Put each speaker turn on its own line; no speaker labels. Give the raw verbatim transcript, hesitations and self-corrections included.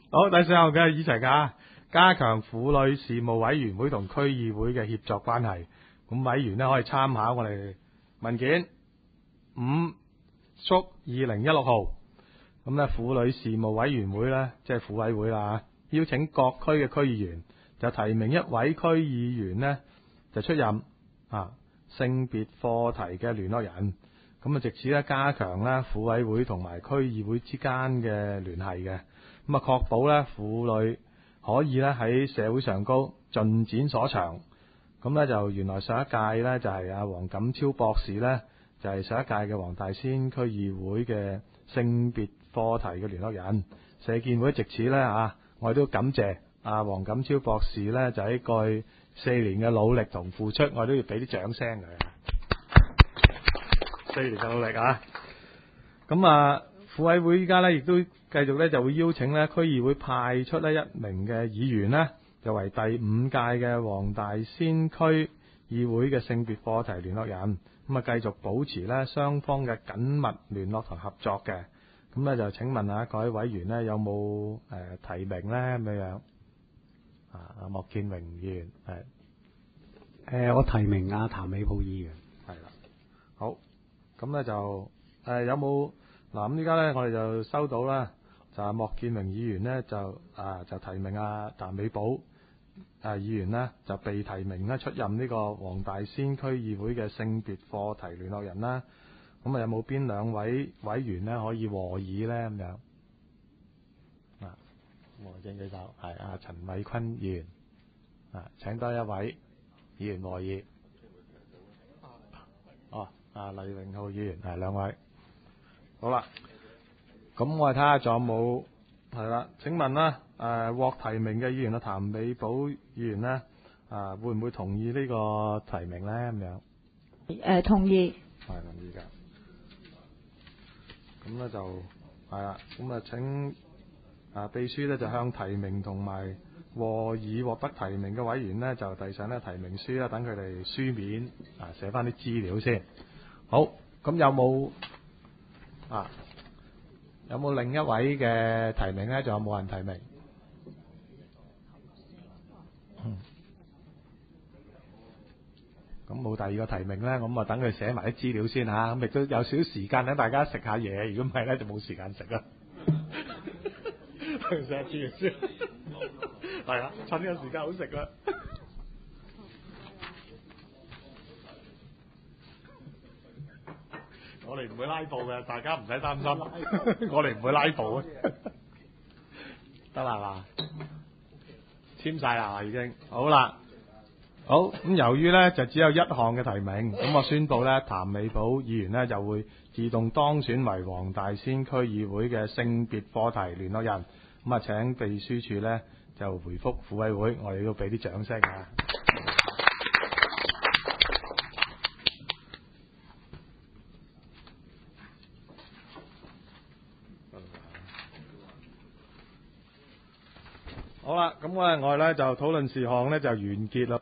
好，第四項嘅議題啊，加強婦女事務委員會同區議會嘅協作關係。咁委員呢可以參考我哋文件五縮二零一六號。咁呢婦女事務委員會呢，即係婦委會啦，邀請各區嘅區議員就提名一位區議員呢，就出任啊性別課題嘅聯絡人。咁啊，藉此咧加強咧婦委會同埋區議會之間嘅聯繫嘅，咁啊確保咧婦女可以咧喺社會上高盡展所長。咁咧就原來上一屆咧就係阿黃錦超博士咧就係上一屆嘅黃大仙區議會嘅性別課題嘅聯絡人。社建會藉此咧啊，我哋都感謝阿黃錦超博士咧就喺過去四年嘅努力同付出，我哋都要俾啲掌聲佢。四年嘅努力啊！咁啊，婦委會依家咧亦都繼續咧就會邀請咧區議會派出呢一名嘅議員呢，就為第五屆嘅黃大仙區議會嘅性別課題聯絡人。咁啊，繼續保持咧雙方嘅緊密聯絡同合作嘅。咁咧就請問下各位委員呢，有冇誒、呃、提名咧咁樣？啊，阿莫建榮議員係誒、
呃，我提名阿譚美寶議員
係啦，好。咁咧就誒、呃、有冇嗱咁依家咧我哋就收到啦，就係莫建榮議員呢，就啊就提名阿譚美寶啊議員呢，就被提名呢出任呢個黃大仙區議會嘅性別課題聯絡人啦。咁啊有冇邊兩位委員呢可以和議咧咁樣？啊，和正舉手，係阿陳偉坤議員啊，請多一位議員和議。哦。啊，黎榮浩議員係兩位，好啦，咁我哋睇下仲有冇係啦？請問啦，誒、呃、獲提名嘅議員啊，譚美寶議員呢，啊會唔會同意呢個提名咧？咁樣
誒同意，
係同意嘅。咁咧就係啦，咁啊請啊秘書咧就向提名同埋和議獲得提名嘅委員呢，就遞上咧提名書啦，等佢哋書面啊寫翻啲資料先。好，咁有冇啊？有冇另一位嘅提名咧？仲有冇人提名？咁冇第二個提名咧，咁啊等佢寫埋啲資料先嚇，咁亦都有少少時間等大家食下嘢。如果唔係咧，就冇時間食啦。寫下資料先，係啊，趁呢個時間好食啦。我哋唔會拉布嘅，大家唔使擔心。我哋唔會拉布嘅，得啦嘛？簽晒啦，已經好啦。好咁，由於呢就只有一項嘅提名，咁我宣布呢，譚美寶議員呢就會自動當選為黃大仙區議會嘅性別課題聯絡人。咁啊，請秘書處呢就回覆婦委會，我哋要俾啲掌聲啊！好啦，咁我哋我哋咧就討論事項咧就完結啦。